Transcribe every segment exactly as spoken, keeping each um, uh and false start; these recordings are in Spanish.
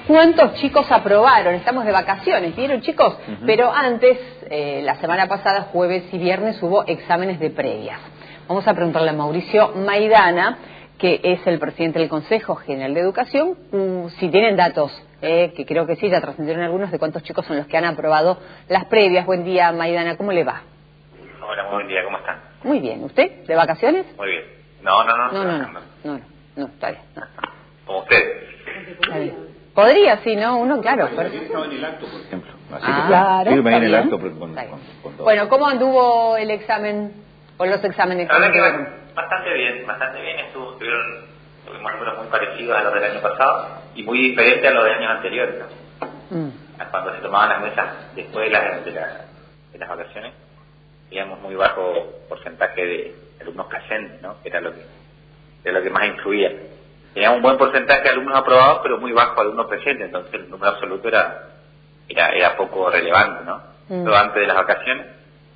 ¿Cuántos chicos aprobaron? Estamos de vacaciones, ¿vieron, chicos? Uh-huh. Pero antes, eh, la semana pasada, jueves y viernes, hubo exámenes de previas. Vamos a preguntarle a Mauricio Maidana, que es el presidente del Consejo General de Educación, um, si tienen datos, eh, que creo que sí, ya trascendieron algunos, de cuántos chicos son los que han aprobado las previas. Buen día, Maidana, ¿cómo le va? Hola, muy buen día, ¿cómo están? Muy bien, ¿usted? ¿De vacaciones? Muy bien. No, no, no. No, no, no, no, no, no, está bien. No. Como ustedes. Está bien. Podría, sí, ¿no? Uno, claro. Bueno, ayer estaba en el acto, por ejemplo. Así Ah, que claro, firme ahí en el está acto bien. con, Está con, bien. con todo. Bueno, ¿cómo anduvo el examen o los exámenes? La verdad que ¿Cómo va- bastante bien, bastante bien. Estuvo, estuvieron, tuvimos números muy parecidos a los del año pasado y muy diferentes a los de años anteriores, ¿no? Mm. A cuando se tomaban las mesas después de, la- de, la- de las vacaciones, teníamos muy bajo porcentaje de alumnos presentes, ¿no? Que era lo que, era lo que más influía. Teníamos un buen porcentaje de alumnos aprobados, pero muy bajo alumnos presentes, entonces el número absoluto era era, era poco relevante, ¿no? Mm. Todo antes de las vacaciones.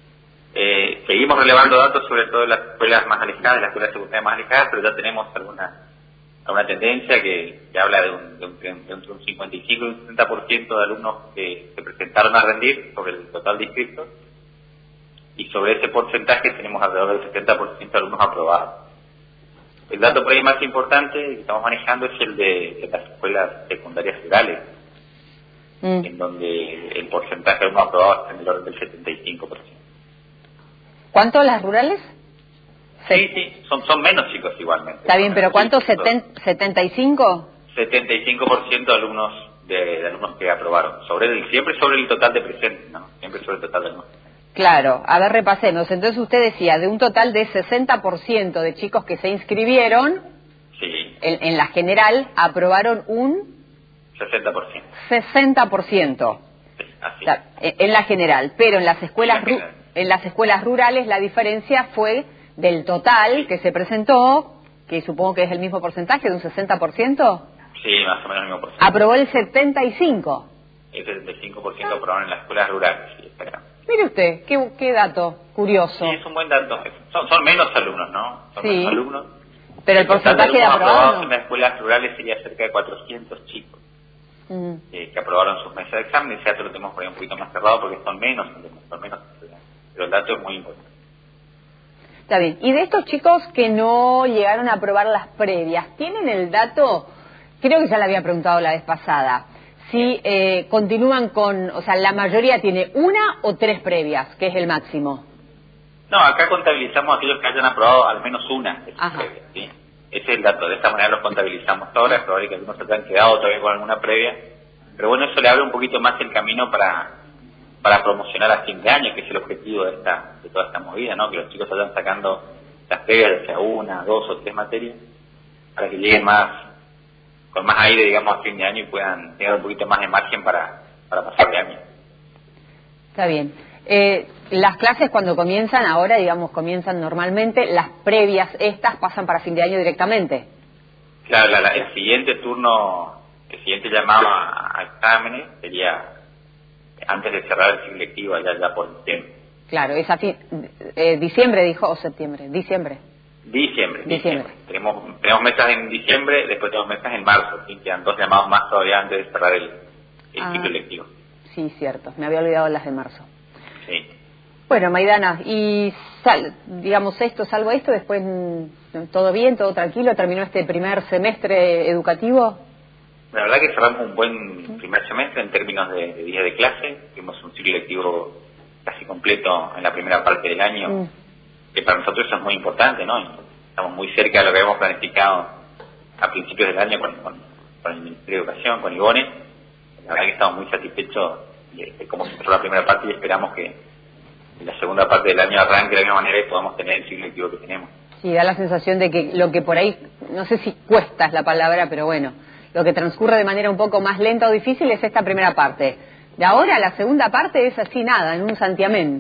Eh, seguimos relevando datos sobre todo en las escuelas más alejadas, las escuelas secundarias más alejadas, pero ya tenemos alguna alguna tendencia que, que habla de un, de, un, de un- de un cincuenta y cinco y un sesenta por ciento de alumnos que se presentaron a rendir sobre el total de inscritos, y sobre ese porcentaje tenemos alrededor del setenta por ciento de alumnos aprobados. El dato por ahí más importante que estamos manejando es el de, de las escuelas secundarias rurales, Mm. en donde el porcentaje de alumnos aprobados está en el orden del setenta y cinco por ciento. ¿Cuánto las rurales? Sí, sí, son, son menos chicos igualmente. Está bien, pero ¿cuánto? Sí, son ¿setenta y cinco? setenta y cinco por ciento de alumnos de, de alumnos que aprobaron, sobre el, siempre sobre el total de presentes, ¿no? Siempre sobre el total de alumnos. Claro, a ver, repasemos. Entonces usted decía, de un total de sesenta por ciento de chicos que se inscribieron, Sí, en, en la general, aprobaron un sesenta por ciento. sesenta por ciento. Sí, así. Claro, en en la general, pero en las escuelas En la ru- general. en las escuelas rurales la diferencia fue del total que se presentó, que supongo que es el mismo porcentaje, de un sesenta por ciento, Sí, más o menos el mismo porcentaje. aprobó el setenta y cinco por ciento. El setenta y cinco por ciento aprobaron en las escuelas rurales. Sí, espera. Mire usted, qué, qué dato curioso. Sí, es un buen dato. Son, son menos alumnos, ¿no? Son Sí. menos alumnos. Pero el total porcentaje de alumnos aprobados aprobados en las escuelas rurales sería cerca de cuatrocientos chicos Mm. eh, que aprobaron sus mesas de examen. Ya lo tenemos por ahí un poquito más cerrado porque son menos, son menos. Pero el dato es muy importante. Está bien. Y de estos chicos que no llegaron a aprobar las previas, ¿tienen el dato? Creo que ya le había preguntado la vez pasada. Si eh, continúan con, o sea, la mayoría tiene una o tres previas, que es el máximo. No, acá contabilizamos a aquellos que hayan aprobado al menos una de sus Ajá. previas, ¿sí? Ese es el dato. De esta manera los contabilizamos ahora. Es probable que algunos se hayan quedado todavía con alguna previa. Pero bueno, eso le abre un poquito más el camino para para promocionar a fin de año, que es el objetivo de esta de toda esta movida, ¿no? Que los chicos vayan sacando las previas, ya sea una, dos o tres materias, para que lleguen más con más aire, digamos, a fin de año y puedan tener un poquito más de margen para, para pasar de año. Está bien. Eh, las clases cuando comienzan, ahora digamos comienzan normalmente, las previas estas pasan para fin de año directamente. Claro, la- la- el siguiente turno, el siguiente llamado a, a exámenes sería antes de cerrar el ciclo lectivo, allá ya por diciembre. Claro, es a fin, eh, diciembre dijo, o septiembre, diciembre. Diciembre, Diciembre. diciembre. Tenemos, tenemos mesas en diciembre, después tenemos mesas en marzo, ¿sí? Quedan dos llamados más todavía antes de cerrar el, el Ah. ciclo lectivo. Sí, cierto, me había olvidado las de marzo. Sí. Bueno, Maidana, y sal, digamos esto, salvo esto, después mm, todo bien, todo tranquilo, terminó este primer semestre educativo. La verdad que cerramos un buen primer semestre en términos de, de días de clase. Tuvimos un ciclo lectivo casi completo en la primera parte del año, Mm. que para nosotros eso es muy importante, ¿no? Estamos muy cerca de lo que habíamos planificado a principios del año con, con, con el Ministerio de Educación, con Ivone. La verdad que estamos muy satisfechos de, de cómo se cerró la primera parte y esperamos que en la segunda parte del año arranque de la misma manera y podamos tener el ciclo lectivo que tenemos. Sí, da la sensación de que lo que por ahí, no sé si cuesta es la palabra, pero bueno, lo que transcurre de manera un poco más lenta o difícil es esta primera parte. De ahora la segunda parte es así nada, en un santiamén.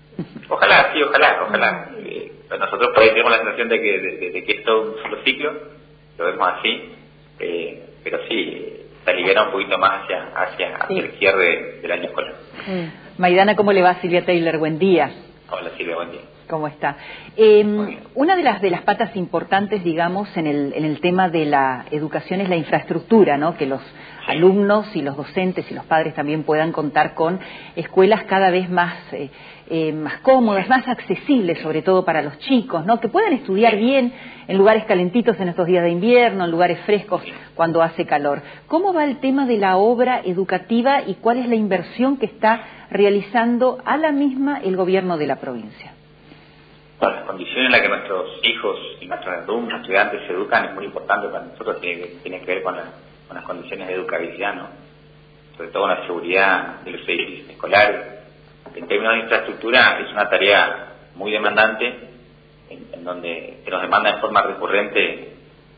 Ojalá, sí, ojalá, ojalá. Eh, nosotros por ahí tenemos la sensación de que, de, de que es todo un solo ciclo, lo vemos así, eh, pero sí, se aliviana un poquito más hacia, hacia, hacia Sí. el cierre del año escolar. Mm. Maidana, ¿cómo le va? Silvia Taylor, buen día. Hola Silvia, buen día. ¿Cómo está? Eh, una de las de las patas importantes, digamos, en el en el tema de la educación es la infraestructura, ¿no? Que los sí. alumnos y los docentes y los padres también puedan contar con escuelas cada vez más eh, eh, más cómodas, más accesibles, sobre todo para los chicos, ¿no? Que puedan estudiar bien en lugares calentitos en estos días de invierno, en lugares frescos cuando hace calor. ¿Cómo va el tema de la obra educativa y cuál es la inversión que está realizando a la misma el gobierno de la provincia? Bueno, las condiciones en las que nuestros hijos y nuestros alumnos, estudiantes se educan es muy importante para nosotros, tiene, tiene que ver con, la, con las condiciones de educabilidad, ¿no? Sobre todo con la seguridad de los edificios escolares. En términos de infraestructura es una tarea muy demandante, en, en donde se nos demanda en forma recurrente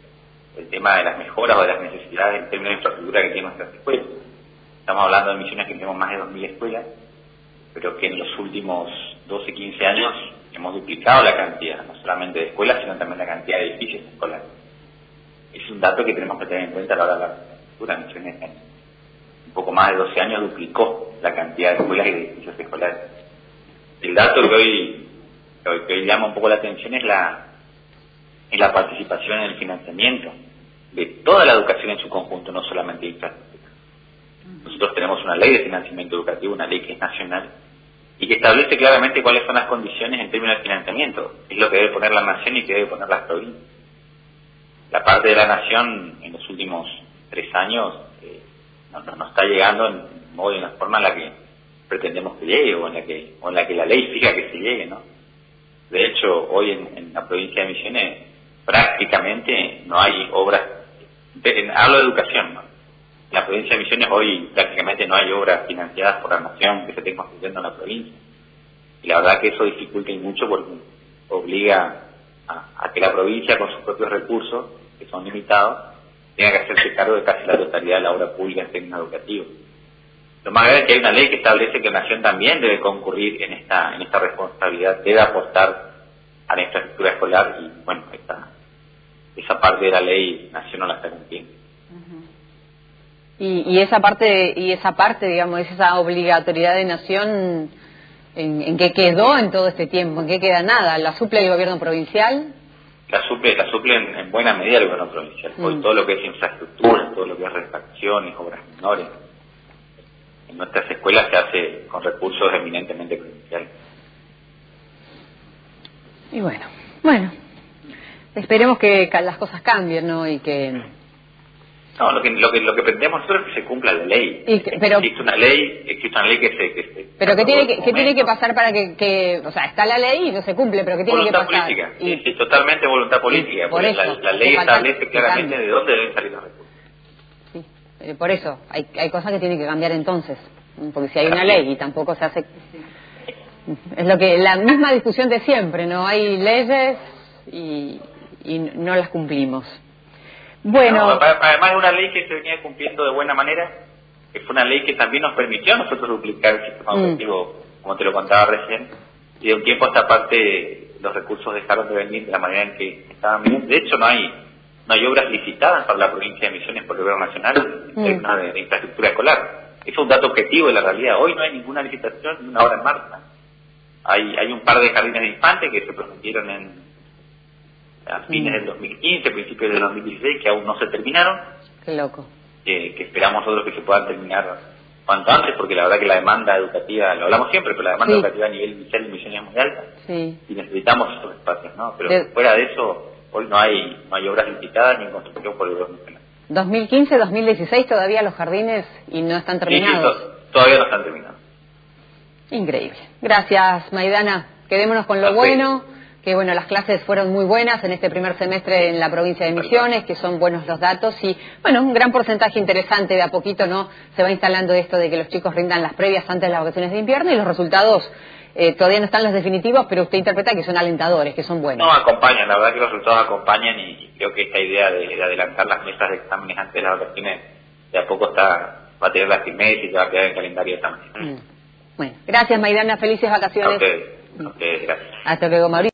el tema de las mejoras o de las necesidades en términos de infraestructura que tienen nuestras escuelas. Estamos hablando de Misiones que tenemos más de dos mil escuelas, pero que en los últimos doce, quince años hemos duplicado la cantidad, no solamente de escuelas, sino también la cantidad de edificios escolares. Es un dato que tenemos que tener en cuenta a la hora de la infraestructura. Misiones en un poco más de doce años duplicó la cantidad de escuelas y de edificios escolares. El dato que hoy, que hoy, que hoy llama un poco la atención es la, es la participación en el financiamiento de toda la educación en su conjunto, no solamente de infraestructura. Nosotros tenemos una ley de financiamiento educativo, una ley que es nacional, y que establece claramente cuáles son las condiciones en términos de financiamiento. Es lo que debe poner la nación y que debe poner las provincias. La parte de la nación en los últimos tres años eh, no, no, no está llegando en modo y en la forma en la que pretendemos que llegue o en la que, o en la que la ley fija que se llegue, ¿no? De hecho, hoy en, en la provincia de Misiones prácticamente no hay obras, de, en, hablo de educación, ¿no? En la provincia de Misiones hoy prácticamente no hay obras financiadas por la nación que se estén construyendo en la provincia. Y la verdad que eso dificulta y mucho porque obliga a, a que la provincia con sus propios recursos, que son limitados, tenga que hacerse cargo de casi la totalidad de la obra pública en términos educativos. Lo más grave es que hay una ley que establece que la nación también debe concurrir en esta, en esta responsabilidad, debe aportar a la infraestructura escolar y bueno, esta, esa parte de la ley nación no la está cumpliendo. Y, y esa parte, y esa parte, digamos, esa obligatoriedad de nación, ¿en, en qué quedó en todo este tiempo? ¿En qué queda nada? ¿La suple el gobierno provincial? La suple, la suple en, en buena medida el gobierno provincial. Mm. Hoy todo lo que es infraestructura, todo lo que es refacciones, obras menores, en nuestras escuelas se hace con recursos eminentemente provinciales. Y bueno, bueno, esperemos que las cosas cambien, ¿no? Y que... No, lo que, lo que lo que pretendemos nosotros es que se cumpla la ley. Y que, pero, existe una ley, existe una ley que se... Que se pero ¿qué tiene que, ¿qué tiene que pasar para que, que... O sea, está la ley y no se cumple, pero ¿qué tiene que pasar? Voluntad política, y, sí, sí, totalmente voluntad política. Por eso, la, la ley establece claramente de dónde deben salir los recursos. Sí, eh, por eso, hay, hay cosas que tienen que cambiar entonces. Porque si hay una ley y tampoco se hace... Es lo que la misma discusión de siempre, ¿no? Hay leyes y, y no las cumplimos. Bueno, no, además de una ley que se venía cumpliendo de buena manera, que fue una ley que también nos permitió a nosotros duplicar el sistema mm. educativo, como te lo contaba recién, y de un tiempo a esta parte los recursos dejaron de venir de la manera en que estaban viniendo. De hecho, no hay no hay obras licitadas para la provincia de Misiones por el gobierno nacional en términos mm. de, de infraestructura escolar. Eso es un dato objetivo de la realidad. Hoy no hay ninguna licitación ni una obra en marcha. Hay hay un par de jardines de infantes que se prometieron en a fines del dos mil quince, principios del dos mil dieciséis, que aún no se terminaron. Qué loco. Que, que esperamos nosotros que se puedan terminar cuanto antes, porque la verdad que la demanda educativa, lo hablamos siempre, pero la demanda sí. educativa a nivel inicial y Misiones es muy alta. Sí. Y necesitamos estos espacios, ¿no? Pero de... fuera de eso, hoy no hay no hay obras licitadas ni en construcción por el gobierno nacional. dos mil quince, dos mil dieciséis todavía los jardines y no están terminados. Sí, sí, to todavía no están terminados. Increíble. Gracias, Maidana. Quedémonos con lo bueno. Que bueno, las clases fueron muy buenas en este primer semestre en la provincia de Misiones, que son buenos los datos y bueno, un gran porcentaje interesante de a poquito, ¿no? Se va instalando esto de que los chicos rindan las previas antes de las vacaciones de invierno y los resultados eh, todavía no están los definitivos, pero usted interpreta que son alentadores, que son buenos. No, acompañan, la verdad que los resultados acompañan y creo que esta idea de, de adelantar las mesas de exámenes antes de las vacaciones de a poco está va a tener la firmeza y se va a quedar en el calendario de esta manera. Mm. Bueno, gracias Maidana, felices vacaciones. A ustedes, a ustedes, gracias. Hasta luego, Mauricio.